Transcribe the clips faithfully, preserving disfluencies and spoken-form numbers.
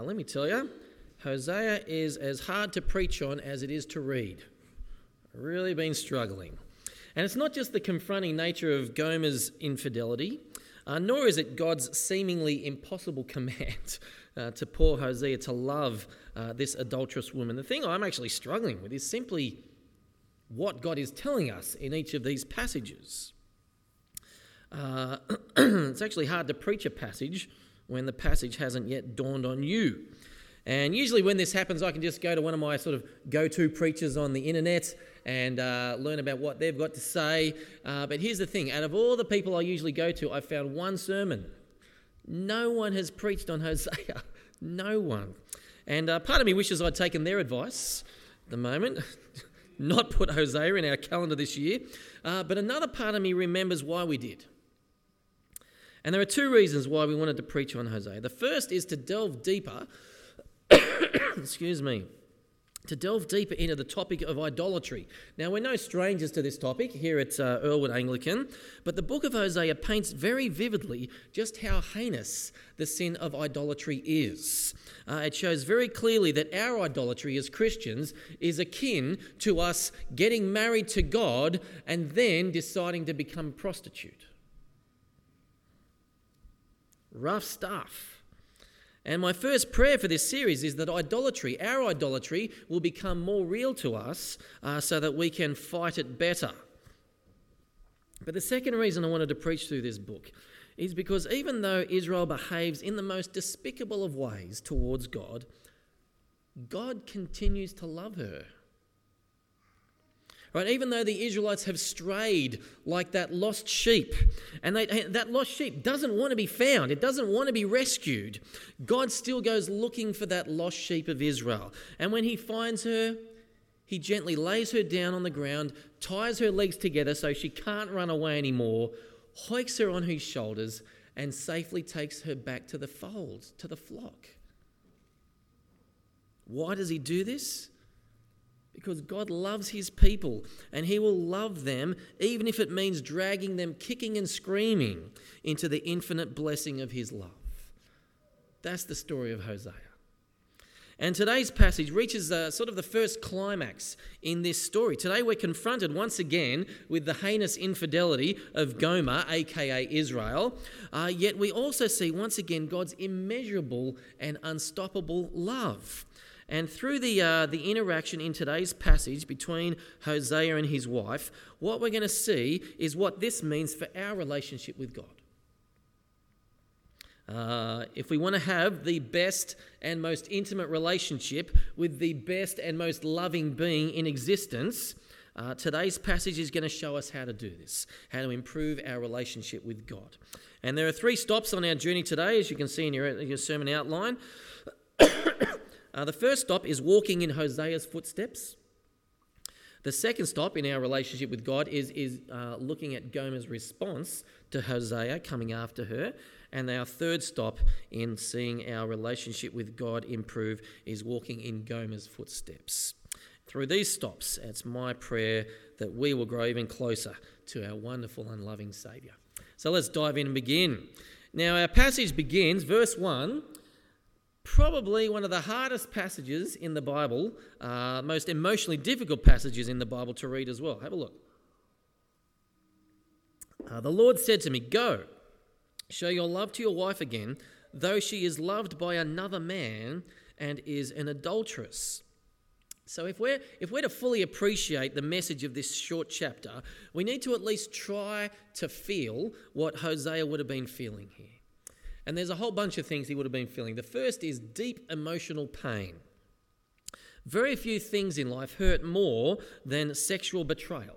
Let me tell you, Hosea is as hard to preach on as it is to read. I've really been struggling. And it's not just the confronting nature of Gomer's infidelity, uh, nor is it God's seemingly impossible command uh, to poor Hosea to love uh, this adulterous woman. The thing I'm actually struggling with is simply what God is telling us in each of these passages. Uh, it's actually hard to preach a passage when the passage hasn't yet dawned on you. And usually when this happens, I can just go to one of my sort of go-to preachers on the internet and uh, learn about what they've got to say. Uh, but here's the thing. Out of all the people I usually go to, I found one sermon. No one has preached on Hosea. No one. And uh, part of me wishes I'd taken their advice at the moment, not put Hosea in our calendar this year. Uh, but another part of me remembers why we did. And there are two reasons why we wanted to preach on Hosea. The first is to delve deeper, excuse me, to delve deeper into the topic of idolatry. Now, we're no strangers to this topic here at uh, Earlwood Anglican, but the book of Hosea paints very vividly just how heinous the sin of idolatry is. Uh, it shows very clearly that our idolatry as Christians is akin to us getting married to God and then deciding to become a prostitute. Rough stuff. And my first prayer for this series is that idolatry, our idolatry, will become more real to us uh, so that we can fight it better. But the second reason I wanted to preach through this book is because even though Israel behaves in the most despicable of ways towards God, God continues to love her. Right, even though the Israelites have strayed like that lost sheep, and they, that lost sheep doesn't want to be found, it doesn't want to be rescued, God still goes looking for that lost sheep of Israel. And when he finds her, he gently lays her down on the ground, ties her legs together so she can't run away anymore, hoiks her on his shoulders, and safely takes her back to the fold, to the flock. Why does he do this? Because God loves his people and he will love them even if it means dragging them kicking and screaming into the infinite blessing of his love. That's the story of Hosea. And today's passage reaches uh, sort of the first climax in this story. Today we're confronted once again with the heinous infidelity of Gomer, aka Israel, uh, yet we also see once again God's immeasurable and unstoppable love. And through the uh, the interaction in today's passage between Hosea and his wife, what we're going to see is what this means for our relationship with God. Uh, if we want to have the best and most intimate relationship with the best and most loving being in existence, uh, today's passage is going to show us how to do this, how to improve our relationship with God. And there are three stops on our journey today, as you can see in your, your sermon outline. Uh, the first stop is walking in Hosea's footsteps. The second stop in our relationship with God is, is uh, looking at Gomer's response to Hosea coming after her. And our third stop in seeing our relationship with God improve is walking in Gomer's footsteps. Through these stops, it's my prayer that we will grow even closer to our wonderful and loving Saviour. So let's dive in and begin. Now our passage begins, verse one, probably one of the hardest passages in the Bible, uh, most emotionally difficult passages in the Bible to read as well. Have a look. Uh, the Lord said to me, "Go, show your love to your wife again, though she is loved by another man and is an adulteress." So if we're, if we're to fully appreciate the message of this short chapter, we need to at least try to feel what Hosea would have been feeling here. And there's a whole bunch of things he would have been feeling. The first is deep emotional pain. Very few things in life hurt more than sexual betrayal.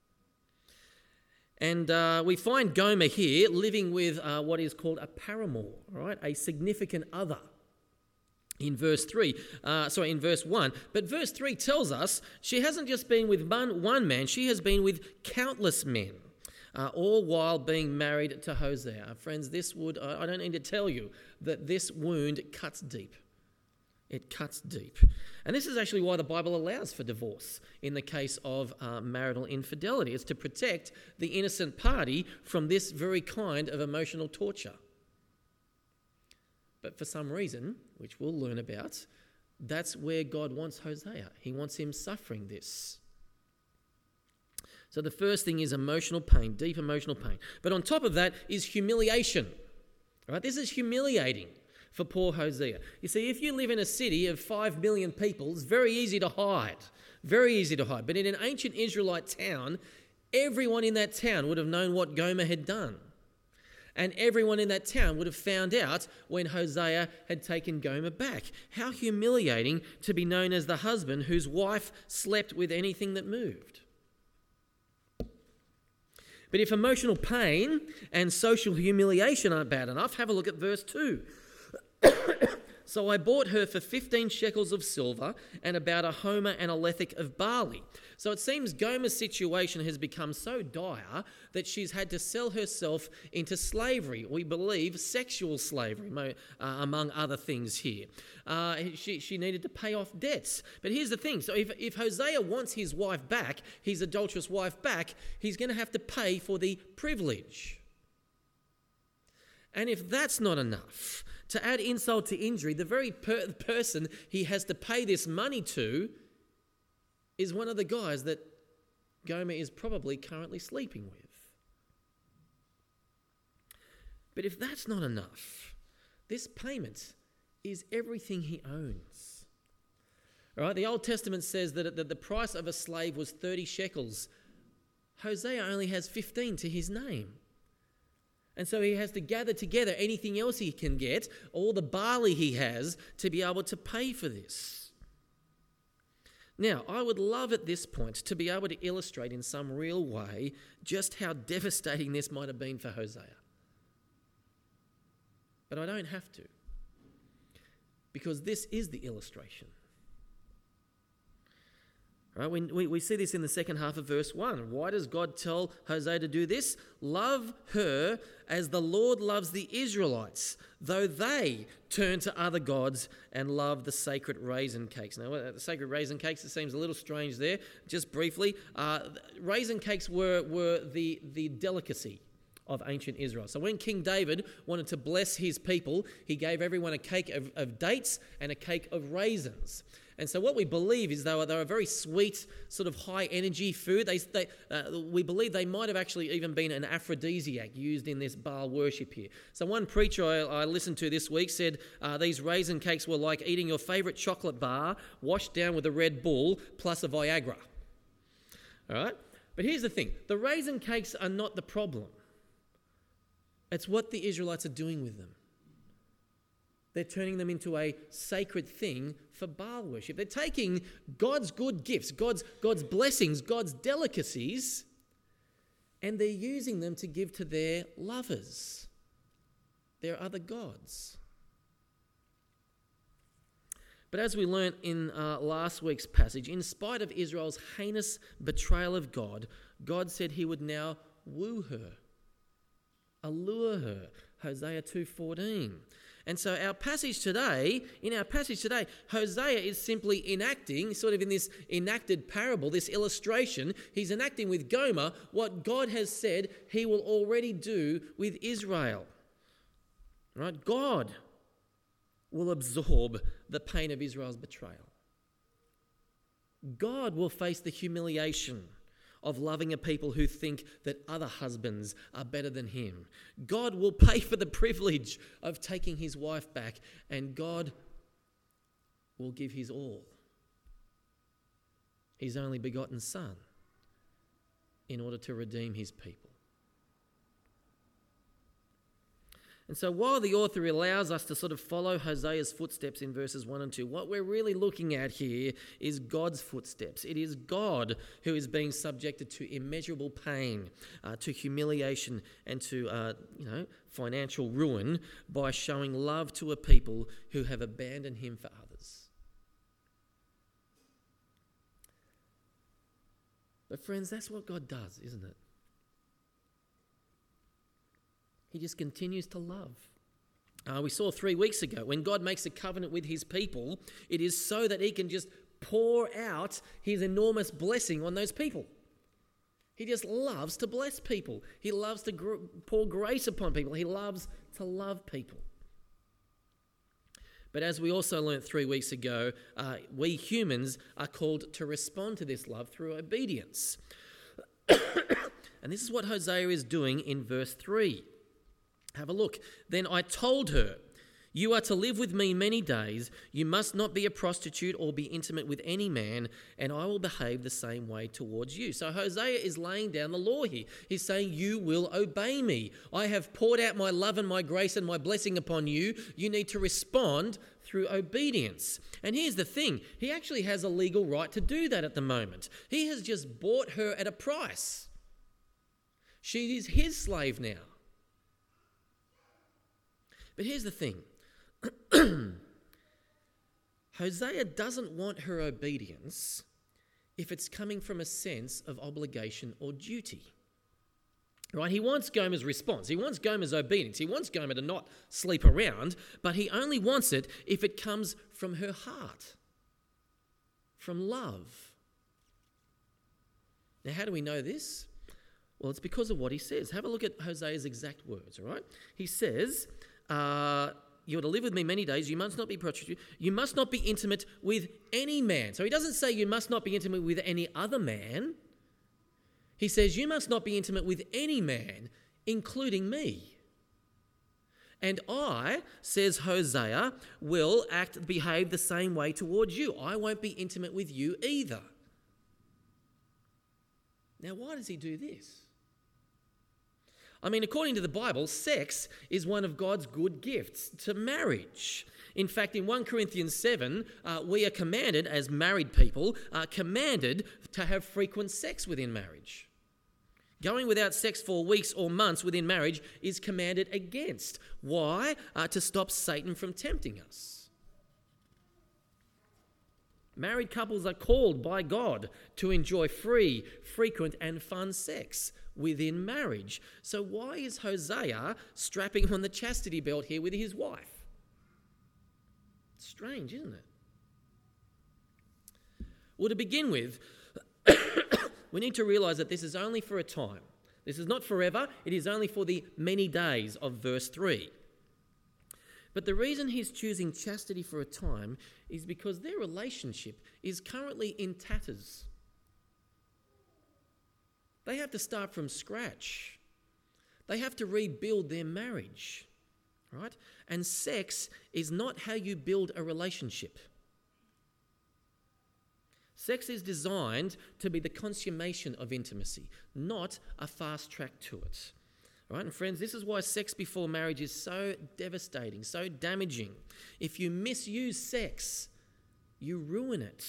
And uh, we find Gomer here living with uh, what is called a paramour, right? A significant other. In verse three, uh, sorry, in verse one. But verse three tells us she hasn't just been with one, one man, she has been with countless men. Uh, all while being married to Hosea. Friends, this would, I don't need to tell you that this wound cuts deep. It cuts deep. And this is actually why the Bible allows for divorce in the case of uh, marital infidelity. It's to protect the innocent party from this very kind of emotional torture. But for some reason, which we'll learn about, that's where God wants Hosea. He wants him suffering this. So the first thing is emotional pain, deep emotional pain. But on top of that is humiliation. All right, this is humiliating for poor Hosea. You see, if you live in a city of five million people, it's very easy to hide. Very easy to hide. But in an ancient Israelite town, everyone in that town would have known what Gomer had done. And everyone in that town would have found out when Hosea had taken Gomer back. How humiliating to be known as the husband whose wife slept with anything that moved. But if emotional pain and social humiliation aren't bad enough, have a look at verse two. So I bought her for fifteen shekels of silver and about a homer and a lethek of barley. So it seems Gomer's situation has become so dire that she's had to sell herself into slavery. We believe sexual slavery, uh, among other things here. Uh, she, she needed to pay off debts. But here's the thing. So if, if Hosea wants his wife back, his adulterous wife back, he's going to have to pay for the privilege. And if that's not enough, to add insult to injury, the very per- person he has to pay this money to is one of the guys that Gomer is probably currently sleeping with. But if that's not enough, this payment is everything he owns. All right, the Old Testament says that the price of a slave was thirty shekels. Hosea only has fifteen to his name. And so he has to gather together anything else he can get, all the barley he has, to be able to pay for this. Now, I would love at this point to be able to illustrate in some real way just how devastating this might have been for Hosea. But I don't have to, because this is the illustration. Right, we, we, we see this in the second half of verse one. Why does God tell Hosea to do this? Love her as the Lord loves the Israelites, though they turn to other gods and love the sacred raisin cakes. Now, the sacred raisin cakes, it seems a little strange there. Just briefly, uh, raisin cakes were, were the, the delicacy of ancient Israel. So when King David wanted to bless his people, he gave everyone a cake of, of dates and a cake of raisins. And so what we believe is they were, they were a very sweet, sort of high-energy food. They, they, uh, we believe they might have actually even been an aphrodisiac used in this Baal worship here. So one preacher I, I listened to this week said uh, these raisin cakes were like eating your favourite chocolate bar washed down with a Red Bull plus a Viagra. All right? But here's the thing. The raisin cakes are not the problem. It's what the Israelites are doing with them. They're turning them into a sacred thing for Baal worship. They're taking God's good gifts, God's, God's blessings, God's delicacies, and they're using them to give to their lovers, their other gods. But as we learnt in uh, last week's passage, in spite of Israel's heinous betrayal of God, God said he would now woo her, allure her. Hosea two fourteen. And so our passage today, in our passage today, Hosea is simply enacting, sort of in this enacted parable, this illustration, he's enacting with Gomer what God has said he will already do with Israel. Right? God will absorb the pain of Israel's betrayal. God will face the humiliation of loving a people who think that other husbands are better than him. God will pay for the privilege of taking his wife back, and God will give his all, his only begotten Son, in order to redeem his people. And so while the author allows us to sort of follow Hosea's footsteps in verses one and two, what we're really looking at here is God's footsteps. It is God who is being subjected to immeasurable pain, uh, to humiliation, and to uh, you know financial ruin by showing love to a people who have abandoned him for others. But friends, that's what God does, isn't it? He just continues to love. Uh, we saw three weeks ago, when God makes a covenant with his people, it is so that he can just pour out his enormous blessing on those people. He just loves to bless people. He loves to gr- pour grace upon people. He loves to love people. But as we also learnt three weeks ago, uh, we humans are called to respond to this love through obedience. And this is what Hosea is doing in verse three. Have a look. Then I told her, you are to live with me many days. You must not be a prostitute or be intimate with any man, and I will behave the same way towards you. So Hosea is laying down the law here. He's saying, you will obey me. I have poured out my love and my grace and my blessing upon you. You need to respond through obedience. And here's the thing. He actually has a legal right to do that at the moment. He has just bought her at a price. She is his slave now. But here's the thing. Hosea doesn't want her obedience if it's coming from a sense of obligation or duty. Right? He wants Gomer's response. He wants Gomer's obedience. He wants Gomer to not sleep around, but he only wants it if it comes from her heart, from love. Now, how do we know this? Well, it's because of what he says. Have a look at Hosea's exact words, all right? He says, uh, you are to live with me many days. You must not be prostitute. You must not be intimate with any man. So he doesn't say you must not be intimate with any other man. He says you must not be intimate with any man, including me. And I, says Hosea, will act, behave the same way towards you. I won't be intimate with you either. Now, why does he do this? I mean, according to the Bible, sex is one of God's good gifts to marriage. In fact, in First Corinthians seven, uh, we are commanded, as married people, uh, commanded to have frequent sex within marriage. Going without sex for weeks or months within marriage is commanded against. Why? Uh, to stop Satan from tempting us. Married couples are called by God to enjoy free, frequent and fun sex within marriage. So why is Hosea strapping on the chastity belt here with his wife? Strange, isn't it? Well, to begin with, we need to realise that this is only for a time. This is not forever. It is only for the many days of verse three. But the reason he's choosing chastity for a time is because their relationship is currently in tatters. They have to start from scratch. They have to rebuild their marriage, right? And sex is not how you build a relationship. Sex is designed to be the consummation of intimacy, not a fast track to it. Right? And friends, this is why sex before marriage is so devastating, so damaging. If you misuse sex, you ruin it.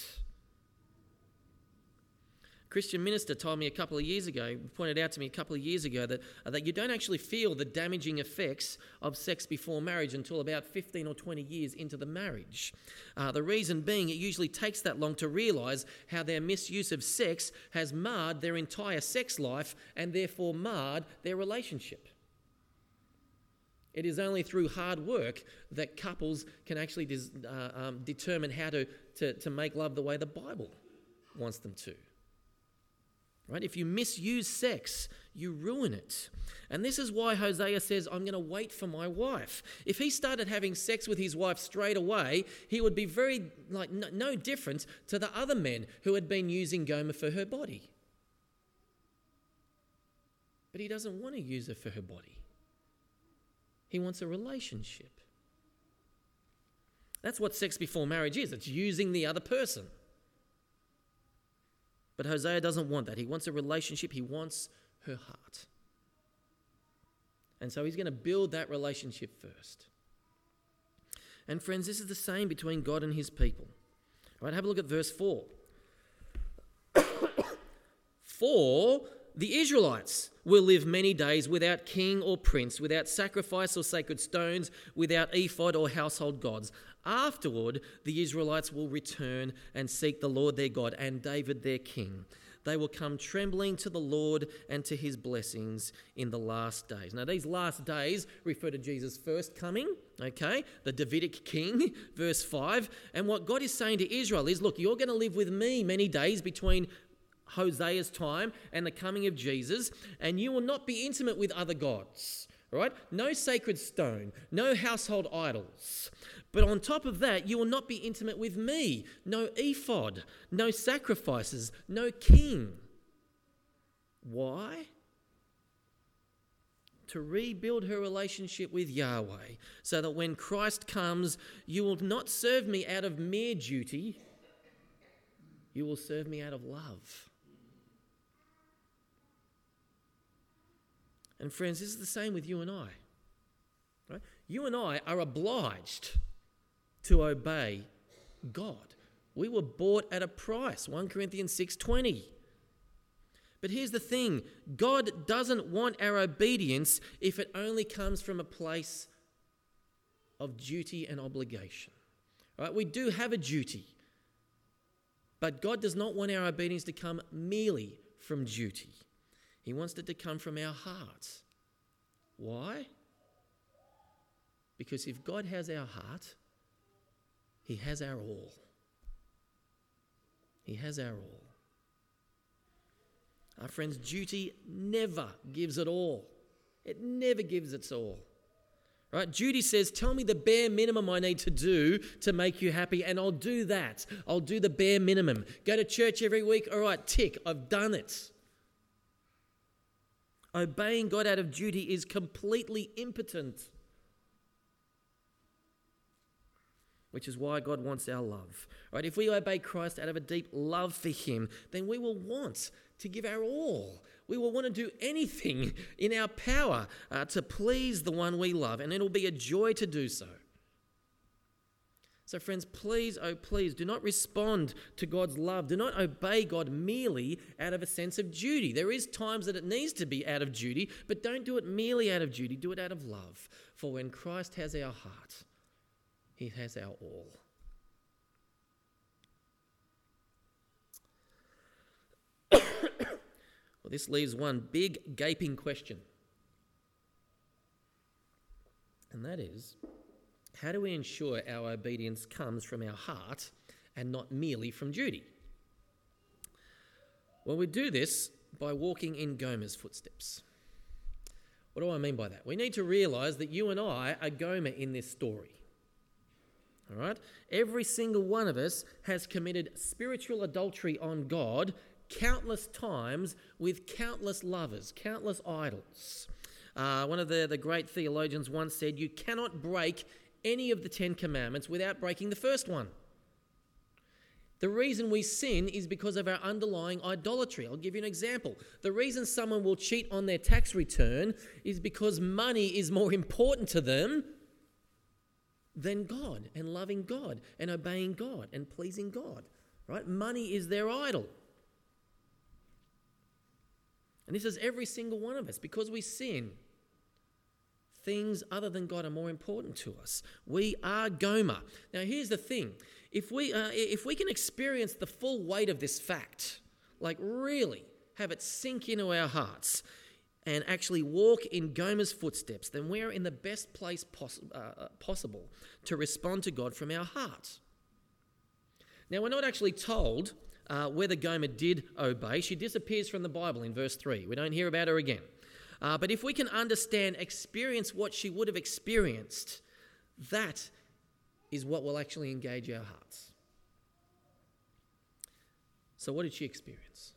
A Christian minister told me a couple of years ago, pointed out to me a couple of years ago that, uh, that you don't actually feel the damaging effects of sex before marriage until about fifteen or twenty years into the marriage. Uh, the reason being it usually takes that long to realise how their misuse of sex has marred their entire sex life and therefore marred their relationship. It is only through hard work that couples can actually des- uh, um, determine how to, to, to make love the way the Bible wants them to. Right? If you misuse sex, you ruin it. And this is why Hosea says, I'm going to wait for my wife. If he started having sex with his wife straight away, he would be very, like, no, no different to the other men who had been using Gomer for her body. But he doesn't want to use her for her body. He wants a relationship. That's what sex before marriage is. It's using the other person. But Hosea doesn't want that. He wants a relationship. He wants her heart. And so he's going to build that relationship first. And friends, this is the same between God and his people. All right, have a look at verse four. For the Israelites will live many days without king or prince, without sacrifice or sacred stones, without ephod or household gods. Afterward, the Israelites will return and seek the Lord their God and David their king. They will come trembling to the Lord and to his blessings in the last days. Now, these last days refer to Jesus' first coming, okay, the Davidic king, verse five. And what God is saying to Israel is, look, you're going to live with me many days between Hosea's time and the coming of Jesus, and you will not be intimate with other gods. All right? No sacred stone, no household idols. But on top of that, you will not be intimate with me. No ephod, no sacrifices, no king. Why? To rebuild her relationship with Yahweh, so that when Christ comes, you will not serve me out of mere duty, you will serve me out of love. And friends, this is the same with you and I. Right? You and I are obliged to obey God. We were bought at a price, First Corinthians six twenty. But here's the thing, God doesn't want our obedience if it only comes from a place of duty and obligation. Right? We do have a duty, but God does not want our obedience to come merely from duty. He wants it to come from our hearts. Why? Because if God has our heart, he has our all. He has our all. Our friends, duty never gives it all. It never gives its all. Right? Duty says, tell me the bare minimum I need to do to make you happy, and I'll do that. I'll do the bare minimum. Go to church every week. All right, tick, I've done it. Obeying God out of duty is completely impotent. Which is why God wants our love. Right? If we obey Christ out of a deep love for him, then we will want to give our all. We will want to do anything in our power uh, to please the one we love, and it'll be a joy to do so. So friends, please, oh please, do not respond to God's love. Do not obey God merely out of a sense of duty. There is times that it needs to be out of duty, but don't do it merely out of duty. Do it out of love. For when Christ has our heart, he has our all. Well, this leaves one big gaping question. And that is, how do we ensure our obedience comes from our heart and not merely from duty? Well, we do this by walking in Gomer's footsteps. What do I mean by that? We need to realise that you and I are Gomer in this story. All right? Every single one of us has committed spiritual adultery on God countless times with countless lovers, countless idols. Uh, one of the, the great theologians once said, you cannot break any of the Ten Commandments without breaking the first one. The reason we sin is because of our underlying idolatry. I'll give you an example. The reason someone will cheat on their tax return is because money is more important to them than God and loving God and obeying God and pleasing God. Right? Money is their idol. And this is every single one of us. Because we sin, things other than God are more important to us. We are Gomer. Now, here's the thing. If we, uh, if we can experience the full weight of this fact, like really have it sink into our hearts and actually walk in Gomer's footsteps, then we're in the best place poss- uh, possible to respond to God from our heart. Now, we're not actually told Uh, whether Gomer did obey. She disappears from the Bible in verse three. We don't hear about her again. Uh, but if we can understand, experience what she would have experienced, that is what will actually engage our hearts. So what did she experience?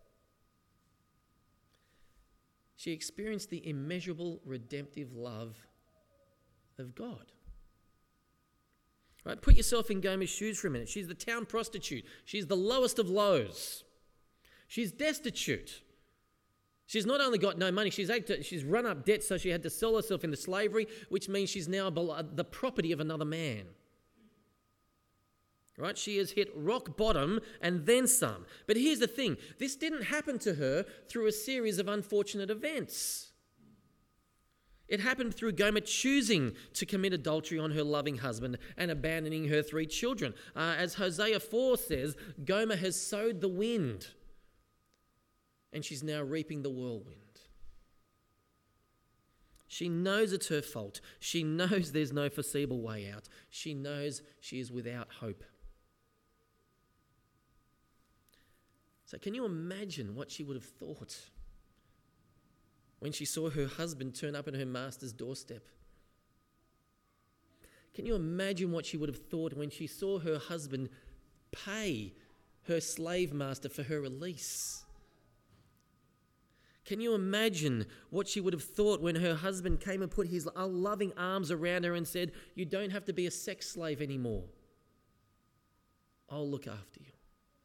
She experienced the immeasurable redemptive love of God. Right? Put yourself in Gomer's shoes for a minute. She's the town prostitute. She's the lowest of lows. She's destitute. She's not only got no money, she's, had to, she's run up debt, so she had to sell herself into slavery, which means she's now the property of another man. Right? She has hit rock bottom and then some. But here's the thing. This didn't happen to her through a series of unfortunate events. It happened through Gomer choosing to commit adultery on her loving husband and abandoning her three children. Uh, as Hosea four says, Gomer has sowed the wind and she's now reaping the whirlwind. She knows it's her fault. She knows there's no foreseeable way out. She knows she is without hope. So can you imagine what she would have thought when she saw her husband turn up at her master's doorstep? Can you imagine what she would have thought when she saw her husband pay her slave master for her release? Can you imagine what she would have thought when her husband came and put his loving arms around her and said, "You don't have to be a sex slave anymore. I'll look after you."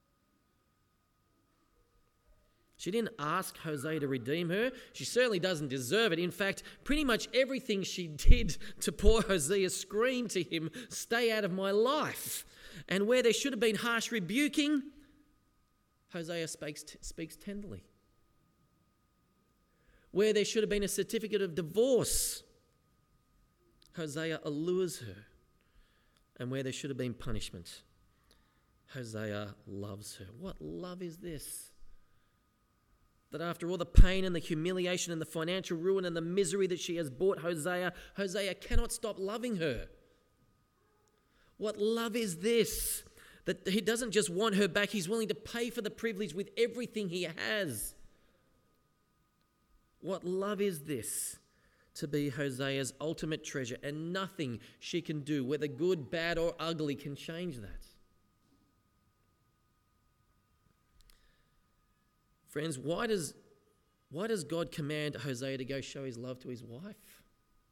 She didn't ask Hosea to redeem her. She certainly doesn't deserve it. In fact, pretty much everything she did to poor Hosea screamed to him, "Stay out of my life." And where there should have been harsh rebuking, Hosea speaks, speaks tenderly. Where there should have been a certificate of divorce, Hosea allures her. And where there should have been punishment, Hosea loves her. What love is this? That after all the pain and the humiliation and the financial ruin and the misery that she has brought Hosea, Hosea cannot stop loving her. What love is this? That he doesn't just want her back, he's willing to pay for the privilege with everything he has. What love is this? To be Hosea's ultimate treasure, and nothing she can do, whether good, bad, or ugly, can change that. Friends, why does, why does God command Hosea to go show his love to his wife?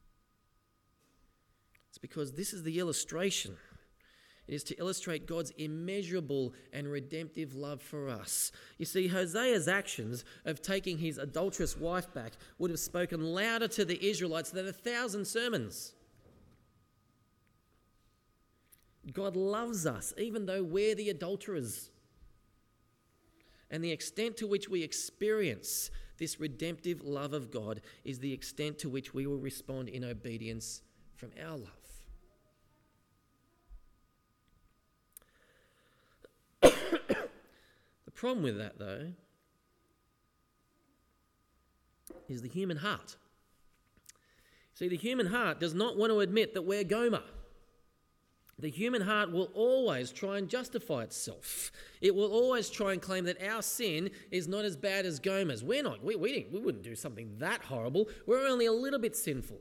It's because this is the illustration. It is to illustrate God's immeasurable and redemptive love for us. You see, Hosea's actions of taking his adulterous wife back would have spoken louder to the Israelites than a thousand sermons. God loves us, even though we're the adulterers. And the extent to which we experience this redemptive love of God is the extent to which we will respond in obedience from our love. The problem with that, though, is the human heart. See, the human heart does not want to admit that we're Gomer. The human heart will always try and justify itself. It will always try and claim that our sin is not as bad as Gomer's. We're not. We, we, didn't, we wouldn't do something that horrible. We're only a little bit sinful.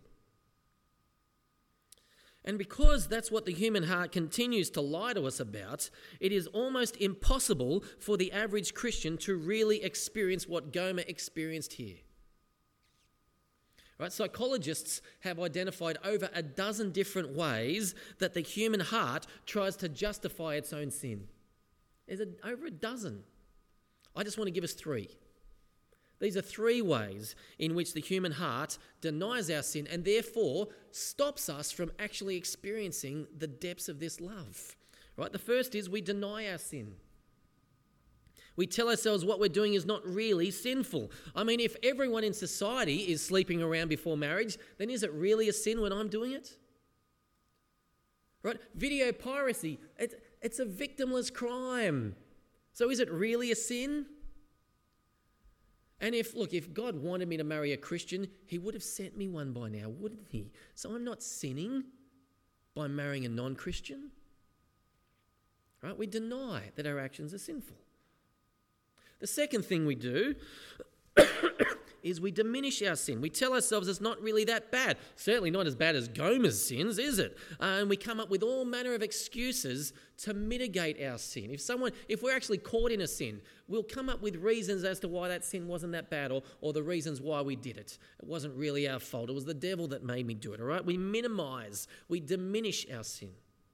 And because that's what the human heart continues to lie to us about, it is almost impossible for the average Christian to really experience what Gomer experienced here. Right? Psychologists have identified over a dozen different ways that the human heart tries to justify its own sin. There's a, over a dozen. I just want to give us three. These are three ways in which the human heart denies our sin and therefore stops us from actually experiencing the depths of this love. Right? The first is we deny our sin. We tell ourselves what we're doing is not really sinful. I mean, if everyone in society is sleeping around before marriage, then is it really a sin when I'm doing it? Right? Video piracy, it's, it's a victimless crime. So is it really a sin? And if, look, if God wanted me to marry a Christian, he would have sent me one by now, wouldn't he? So I'm not sinning by marrying a non-Christian. Right? We deny that our actions are sinful. The second thing we do is we diminish our sin. We tell ourselves it's not really that bad. Certainly not as bad as Gomer's sins, is it? Uh, and we come up with all manner of excuses to mitigate our sin. If someone, if we're actually caught in a sin, we'll come up with reasons as to why that sin wasn't that bad, or, or the reasons why we did it. It wasn't really our fault. It was the devil that made me do it, all right? We minimize, we diminish our sin.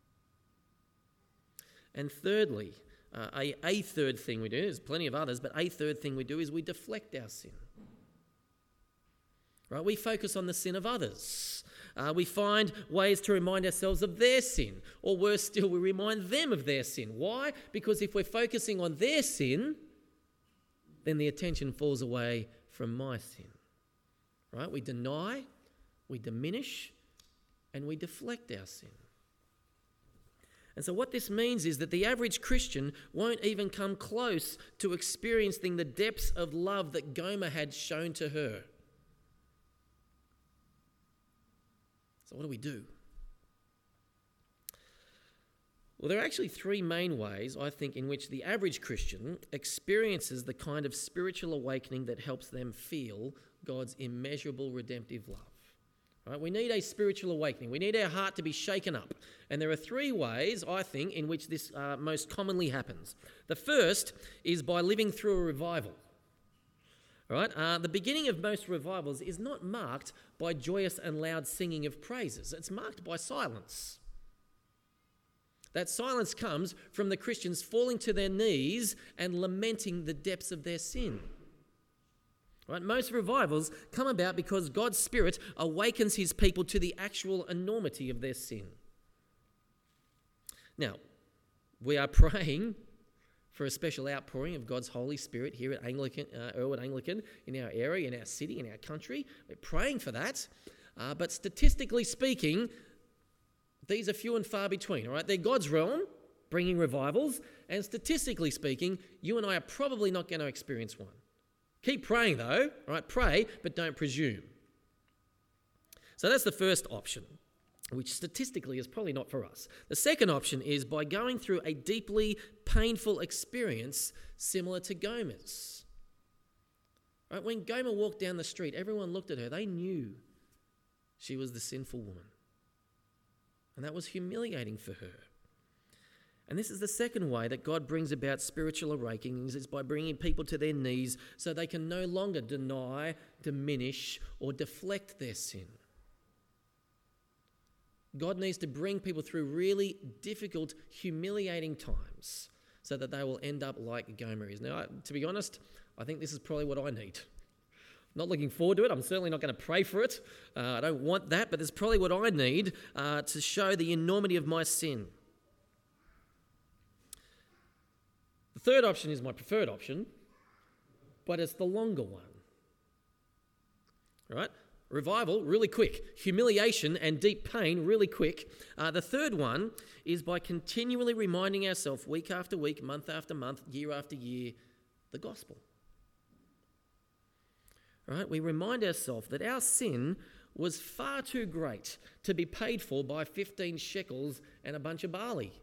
And thirdly, uh, a, a third thing we do, there's plenty of others, but a third thing we do is we deflect our sin. Right? We focus on the sin of others. Uh, we find ways to remind ourselves of their sin, or worse still, we remind them of their sin. Why? Because if we're focusing on their sin, then the attention falls away from my sin. Right? We deny, we diminish, and we deflect our sin. And so what this means is that the average Christian won't even come close to experiencing the depths of love that Gomer had shown to her. So what do we do? Well, there are actually three main ways, I think, in which the average Christian experiences the kind of spiritual awakening that helps them feel God's immeasurable redemptive love. Right? We need a spiritual awakening. We need our heart to be shaken up. And there are three ways, I think, in which this uh, most commonly happens. The first is by living through a revival. All right? Uh, the beginning of most revivals is not marked by joyous and loud singing of praises. It's marked by silence. That silence comes from the Christians falling to their knees and lamenting the depths of their sin. Right? Most revivals come about because God's Spirit awakens his people to the actual enormity of their sin. Now, we are praying for a special outpouring of God's Holy Spirit here at Anglican, uh, Irwood Anglican, in our area, in our city, in our country. We're praying for that. Uh, but statistically speaking, these are few and far between, all right? They're God's realm, bringing revivals, and statistically speaking, you and I are probably not going to experience one. Keep praying though, all right? Pray, but don't presume. So that's the first option, which statistically is probably not for us. The second option is by going through a deeply painful experience similar to Gomer's. Right? When Gomer walked down the street, everyone looked at her. They knew she was the sinful woman. And that was humiliating for her. And this is the second way that God brings about spiritual awakenings, is by bringing people to their knees so they can no longer deny, diminish, or deflect their sin. God needs to bring people through really difficult, humiliating times so that they will end up like Gomer is. Now, to be honest, I think this is probably what I need. Not looking forward to it. I'm certainly not going to pray for it. Uh, I don't want that, but it's probably what I need uh, to show the enormity of my sin. The third option is my preferred option, but it's the longer one. All right? Revival, really quick. Humiliation and deep pain, really quick. Uh, the third one is by continually reminding ourselves week after week, month after month, year after year, the gospel. Right? We remind ourselves that our sin was far too great to be paid for by fifteen shekels and a bunch of barley.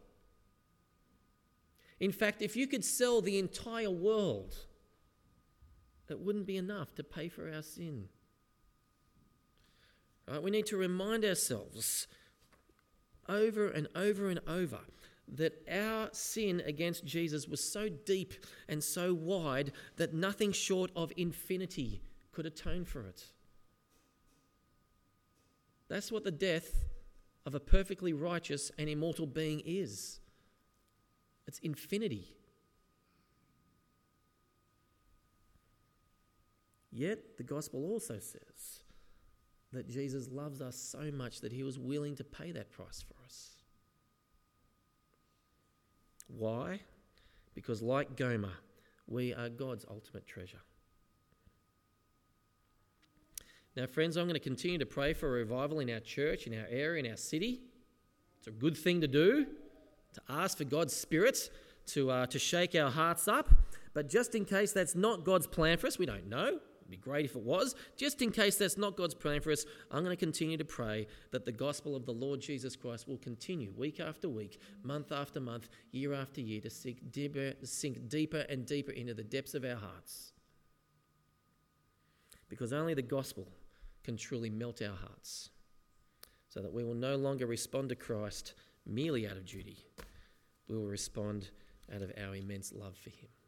In fact, if you could sell the entire world, it wouldn't be enough to pay for our sin. Right? We need to remind ourselves over and over and over that our sin against Jesus was so deep and so wide that nothing short of infinity could atone for it. That's what the death of a perfectly righteous and immortal being is. It's infinity. Yet the gospel also says that Jesus loves us so much that he was willing to pay that price for us. Why? Because like Gomer, we are God's ultimate treasure. Now, friends, I'm going to continue to pray for a revival in our church, in our area, in our city. It's a good thing to do, to ask for God's Spirit to, uh, to shake our hearts up. But just in case that's not God's plan for us, we don't know. It'd be great if it was. Just in case that's not God's plan for us, I'm going to continue to pray that the gospel of the Lord Jesus Christ will continue week after week, month after month, year after year, to sink deeper, sink deeper and deeper into the depths of our hearts. Because only the gospel can truly melt our hearts so that we will no longer respond to Christ merely out of duty. We will respond out of our immense love for him.